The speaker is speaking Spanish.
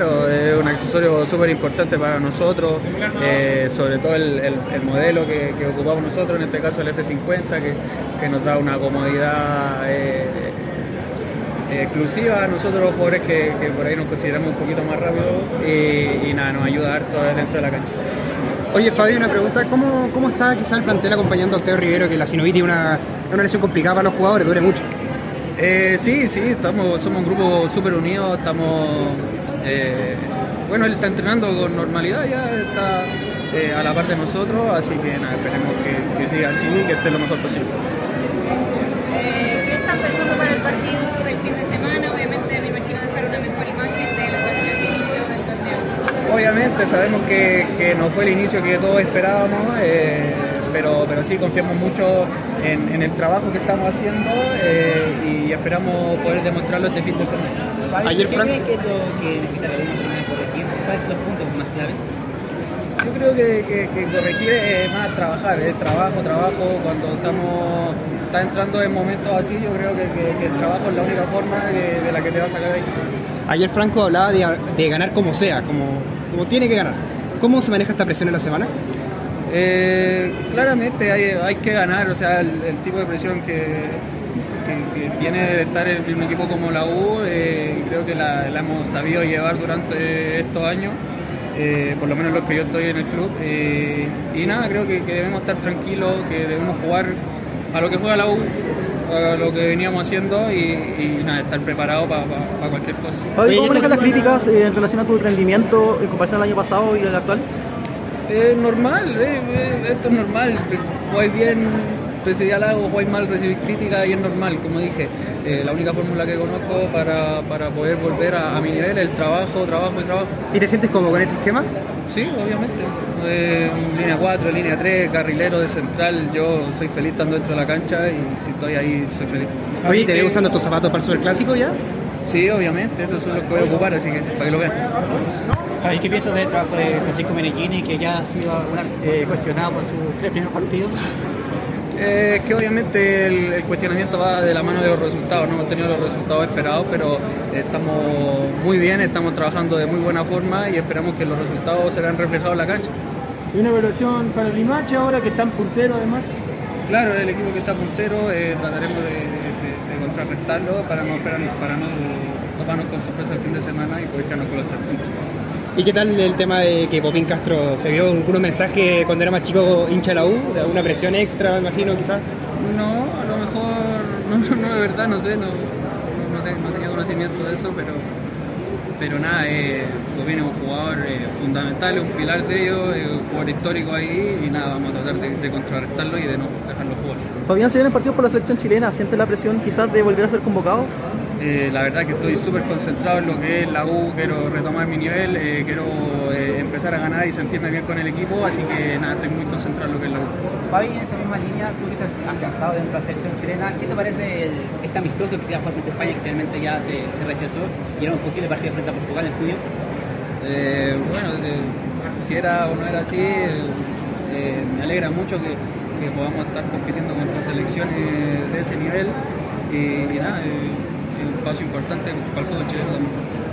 claro, es un accesorio súper importante para nosotros, sobre todo el modelo que ocupamos nosotros, en este caso el F50, que nos da una comodidad exclusiva a nosotros los jugadores que por ahí nos consideramos un poquito más rápidos y nada, nos ayuda harto dentro de la cancha. Oye, Fabio, una pregunta, ¿cómo está quizá el plantel acompañando a Octavio Rivero, que la sinovitis es una lesión complicada para los jugadores, duele mucho? Sí, somos un grupo súper unido, bueno, él está entrenando con normalidad, ya está a la par de nosotros, así que nada, esperemos que siga así y que esté lo mejor posible. ¿Qué están pensando para el partido del fin de semana? Obviamente me imagino dejar una mejor imagen de lo que va a ser el inicio del torneo. Obviamente sabemos que no fue el inicio que todos esperábamos, pero sí confiamos mucho en el trabajo que estamos haciendo y esperamos poder demostrarlo este fin de semana. Ayer, Frank, ¿qué es lo que necesita la Unión corregir? ¿Cuáles son los puntos más claves? Yo creo que corregir es más trabajar, es trabajo. Cuando está entrando en momentos así, yo creo que el trabajo es la única forma de la que te va a sacar de ahí. Ayer Franco hablaba de ganar como sea, como tiene que ganar. ¿Cómo se maneja esta presión en la semana? Claramente hay que ganar, o sea, el tipo de presión que tiene de estar en un equipo como la U, creo que la hemos sabido llevar durante estos años, por lo menos los que yo estoy en el club, y nada, creo que debemos estar tranquilos, que debemos jugar a lo que juega la U, a lo que veníamos haciendo y nada, estar preparados para cualquier cosa. ¿Cómo manejas las críticas en relación a tu rendimiento en comparación al año pasado y al actual? Normal, esto es normal, jugáis bien, recibí halagos, jugáis mal, recibís críticas y es normal, como dije, la única fórmula que conozco para poder volver a mi nivel es el trabajo. ¿Y te sientes cómodo con este esquema? Sí, obviamente, línea 4, línea 3, carrilero de central, yo soy feliz estando dentro de la cancha y si estoy ahí soy feliz. Oye, ¿te ves usando tus zapatos para el Superclásico ya? Sí, obviamente, esos son los que voy a ocupar, así que para que lo vean. ¿Y qué piensas del trabajo de Francisco Meneghini, que ya ha sido cuestionado por sus 3 primeros partidos? Que obviamente el cuestionamiento va de la mano de los resultados, no hemos tenido los resultados esperados, pero estamos muy bien, estamos trabajando de muy buena forma y esperamos que los resultados se vean reflejados en la cancha. ¿Y una evaluación para el Limache ahora que están punteros además? Claro, el equipo que está puntero, trataremos de contrarrestarlo para no toparnos con sorpresa el fin de semana y poder quedarnos con los 3 puntos. ¿Y qué tal el tema de que Popín Castro se vio algunos mensajes cuando era más chico hincha de la U? ¿De alguna presión extra, me imagino, quizás? No, a lo mejor, no de verdad, no sé, no tenía conocimiento de eso, pero nada, Popín es un jugador fundamental, un pilar de ellos, un jugador histórico ahí y nada, vamos a tratar de contrarrestarlo y de no dejarlo jugar. Fabián, se vienen partidos por la selección chilena, ¿sientes la presión quizás de volver a ser convocado? La verdad que estoy súper concentrado en lo que es la U, quiero retomar mi nivel, quiero empezar a ganar y sentirme bien con el equipo, así que nada, estoy muy concentrado en lo que es la U. Fabi, en esa misma línea, tú que estás afianzado dentro de la selección chilena, ¿qué te parece este amistoso que se iba a jugar frente a España, que finalmente ya se rechazó y era un posible partido frente a Portugal en julio? Bueno, si era o no era así, me alegra mucho que podamos estar compitiendo contra selecciones de ese nivel y nada, es un paso importante para el fútbol chileno también.